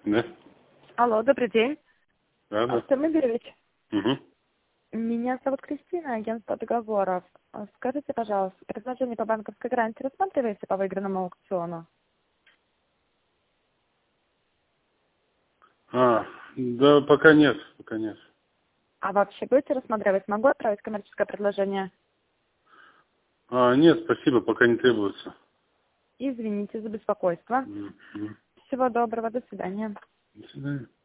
Да. Алло, добрый день. Да, да. Артем Игоревич, Угу. меня зовут Кристина, агентство договоров. Скажите, пожалуйста, предложение по банковской гарантии рассматриваете по выигранному аукциону? Да, пока нет, пока нет. А вообще будете рассматривать? Могу отправить коммерческое предложение? Нет, спасибо, пока не требуется. Извините за беспокойство. Мгм. Всего доброго, до свидания. До свидания.